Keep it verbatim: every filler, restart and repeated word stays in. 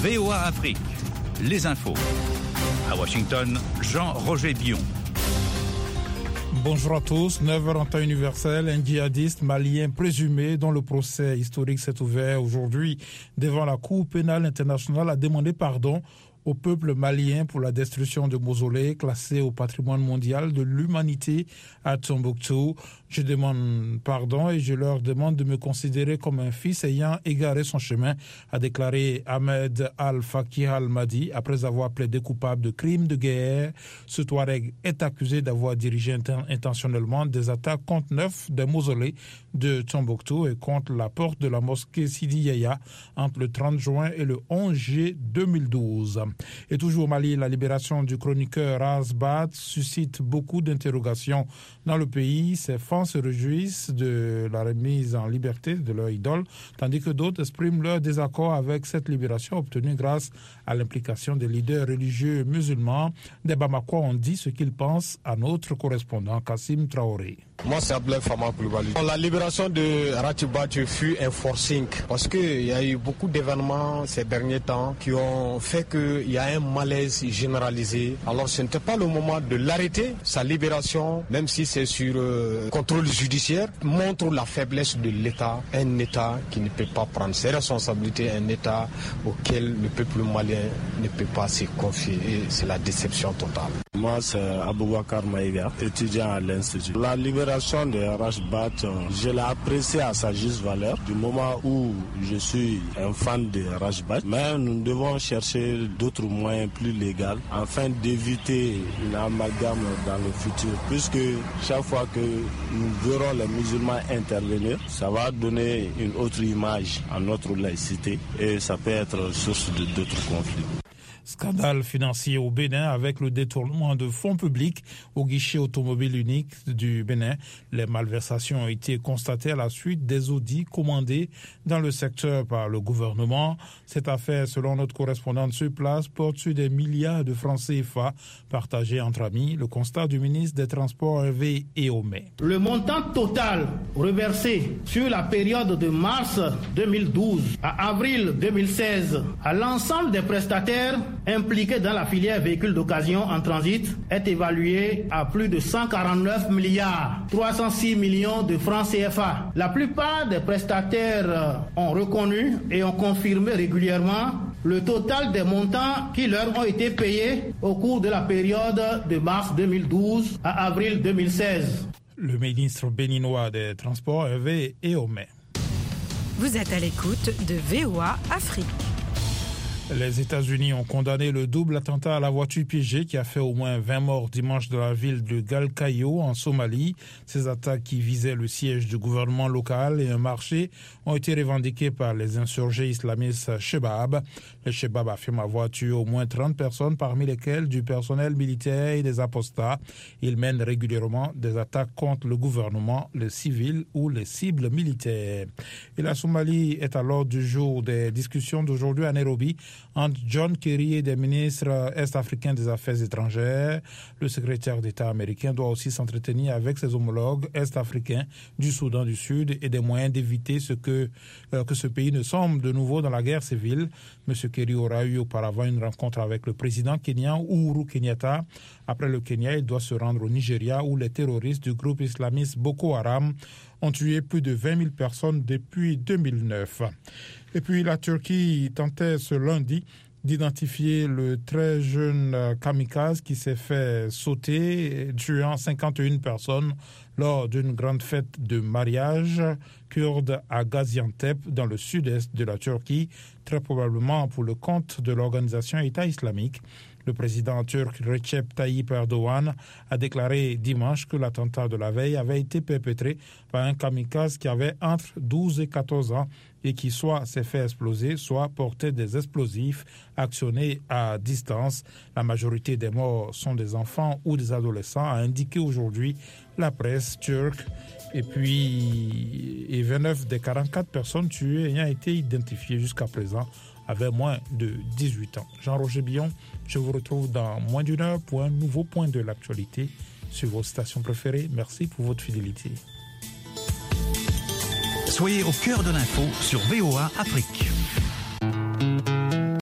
V O A Afrique, les infos. À Washington, Jean-Roger Bion. Bonjour à tous. neuf heures en temps universel, un djihadiste malien présumé dont le procès historique s'est ouvert aujourd'hui devant la Cour pénale internationale a demandé pardon au peuple malien pour la destruction de mausolées classés au patrimoine mondial de l'humanité à Tombouctou. Je demande pardon et je leur demande de me considérer comme un fils ayant égaré son chemin, a déclaré Ahmed Al-Faqih Al-Mahdi après avoir plaidé coupable de crimes de guerre. Ce Touareg est accusé d'avoir dirigé intentionnellement des attaques contre neuf des mausolées de Tombouctou et contre la porte de la mosquée Sidi Yahya entre le trente juin et le onze juillet deux mille douze. Et toujours au Mali, la libération du chroniqueur Razbat suscite beaucoup d'interrogations dans le pays. Ces fans se réjouissent de la remise en liberté de leur idole, tandis que d'autres expriment leur désaccord avec cette libération obtenue grâce à l'implication des leaders religieux musulmans. Des Bamakois ont dit ce qu'ils pensent à notre correspondant Kassim Traoré. Moi, c'est Abdel Fama Koulibaly. La libération de Ratibbat fut un forcing parce qu'il y a eu beaucoup d'événements ces derniers temps qui ont fait qu'il y a un malaise généralisé. Alors, ce n'était pas le moment de l'arrêter. Sa libération, même si c'est sur euh, contrôle judiciaire, montre la faiblesse de l'État. Un État qui ne peut pas prendre ses responsabilités, un État auquel le peuple malien ne peut pas se confier. Et c'est la déception totale. Moi, c'est Aboubakar Maïga, étudiant à l'Institut. La libération de Rajbat, je l'ai apprécié à sa juste valeur du moment où je suis un fan de Rajbat. Mais nous devons chercher d'autres moyens plus légaux afin d'éviter une amalgame dans le futur. Puisque chaque fois que nous verrons les musulmans intervenir, ça va donner une autre image à notre laïcité et ça peut être source de d'autres conflits. Scandale financier au Bénin avec le détournement de fonds publics au guichet automobile unique du Bénin. Les malversations ont été constatées à la suite des audits commandés dans le secteur par le gouvernement. Cette affaire, selon notre correspondante sur place, porte sur des milliards de francs C F A partagés entre amis. Le constat du ministre des Transports Hervé Eomé. Le montant total reversé sur la période de mars deux mille douze à avril deux mille seize à l'ensemble des prestataires impliqués dans la filière véhicules d'occasion en transit est évalué à plus de cent quarante-neuf milliards trois cent six millions de francs C F A. La plupart des prestataires ont reconnu et ont confirmé régulièrement le total des montants qui leur ont été payés au cours de la période de mars deux mille douze à avril deux mille seize. Le ministre béninois des Transports, Hervé Eomé. Vous êtes à l'écoute de V O A Afrique. Les États-Unis ont condamné le double attentat à la voiture piégée qui a fait au moins vingt morts dimanche dans la ville de Galkayo en Somalie. Ces attaques qui visaient le siège du gouvernement local et un marché ont été revendiquées par les insurgés islamistes Shebab. Les Shebab affirment avoir tué au moins trente personnes, parmi lesquelles du personnel militaire et des apostats. Ils mènent régulièrement des attaques contre le gouvernement, les civils ou les cibles militaires. Et la Somalie est à l'ordre du jour des discussions d'aujourd'hui à Nairobi entre John Kerry et des ministres est-africains des Affaires étrangères. Le secrétaire d'État américain doit aussi s'entretenir avec ses homologues est-africains du Soudan du Sud et des moyens d'éviter ce que, euh, que ce pays ne sombre de nouveau dans la guerre civile. M. Kerry aura eu auparavant une rencontre avec le président kenyan Uhuru Kenyatta. Après le Kenya, il doit se rendre au Nigeria où les terroristes du groupe islamiste Boko Haram ont tué plus de vingt mille personnes depuis deux mille neuf. Et puis la Turquie tentait ce lundi d'identifier le très jeune kamikaze qui s'est fait sauter, tuant cinquante et une personnes lors d'une grande fête de mariage kurde à Gaziantep, dans le sud-est de la Turquie, très probablement pour le compte de l'organisation État islamique. Le président turc Recep Tayyip Erdogan a déclaré dimanche que l'attentat de la veille avait été perpétré par un kamikaze qui avait entre douze et quatorze ans et qui soit s'est fait exploser, soit portait des explosifs actionnés à distance. La majorité des morts sont des enfants ou des adolescents, a indiqué aujourd'hui la presse turque. Et puis, et vingt-neuf des quarante-quatre personnes tuées ayant été identifiées jusqu'à présent avaient moins de dix-huit ans. Jean-Roger Bion, je vous retrouve dans moins d'une heure pour un nouveau point de l'actualité sur vos stations préférées. Merci pour votre fidélité. Soyez au cœur de l'info sur V O A Afrique.